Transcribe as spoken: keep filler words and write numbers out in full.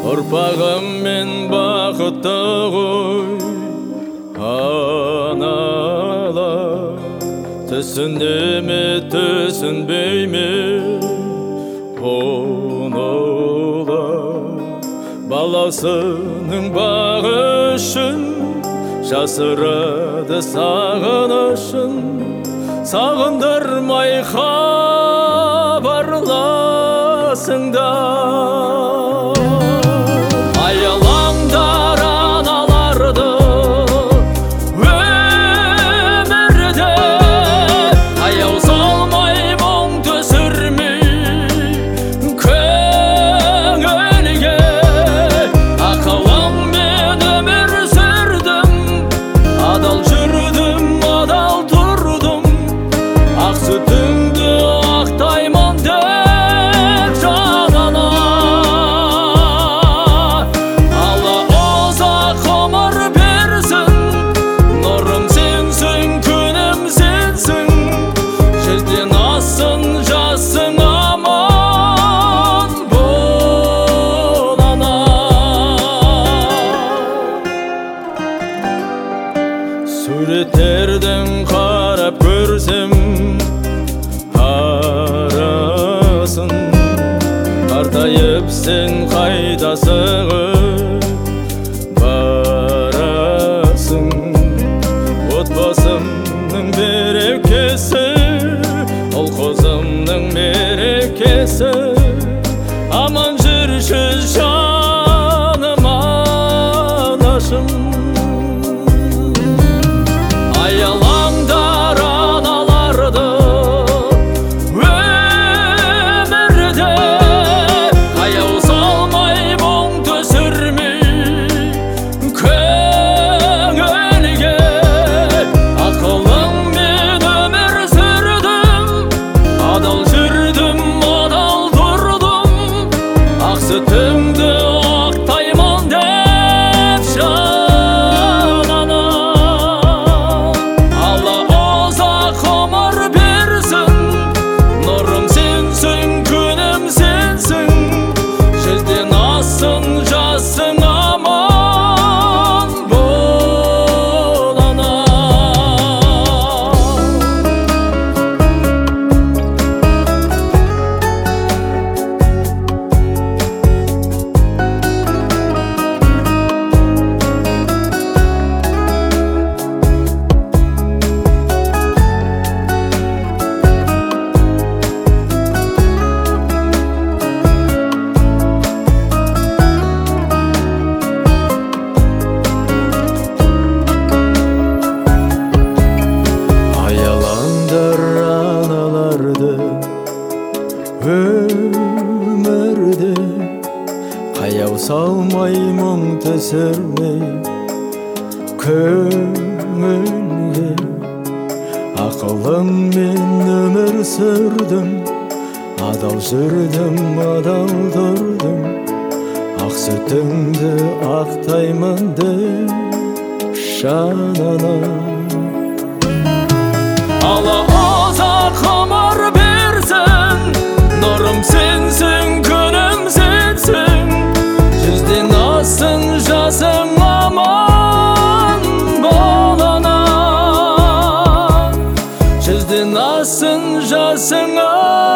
Ұрпағым мен бақытты ғой аналар, түсіне ме түсінбей ме оңолар. Баласының бағы үшін жасырады сағынышын, сағындырмай хабарласыңдар. Аялаңдар аналарды өмірде, аяу салмай мұң түсірмей көңілге. Ақылыңмен өмір сүрдім, адал жүрдім, адал тұрдым, ақ сүтіңді ақтаймын деп жанына. Алла ұзақ ғұмыр берсін, нұрым сенсің, күнім сенсің, жүзден ассын жасың аман бол ана. Суреттердің қарап көрсем арасын, қартайып сен қайда сығып барасың. Отбасымның берекесі, ұл-қызымның мерекесі, аман жүрші жаным анашым. Аялаңдар аналарды өмірде, аяу салмай мұң түсірмей көңілге. Ақылыңмен өмір сүрдім, адал жүрдім, адал тұрдым, ақ сүтіңді ақтаймын деп жанына. Алла ұзақ ғұмыр берсін, нұрым сенсің, күнім сенсің, жүзден ассын жасың аман бол ана. Аялаңдар аналарды өмірде, қаяу салмай мұң түсірмей көңілге. Ақылыңмен өмір сүрдім, адал жүрдім, адал тұрдым, ақ сүтіңді ақтаймын деп жанына. Алла ұзақ ғұмыр берсін, нұрым сенсің, күнім сенсің, жүзден ассын жасың аман бол ана. Жүзден ассын жасың аман.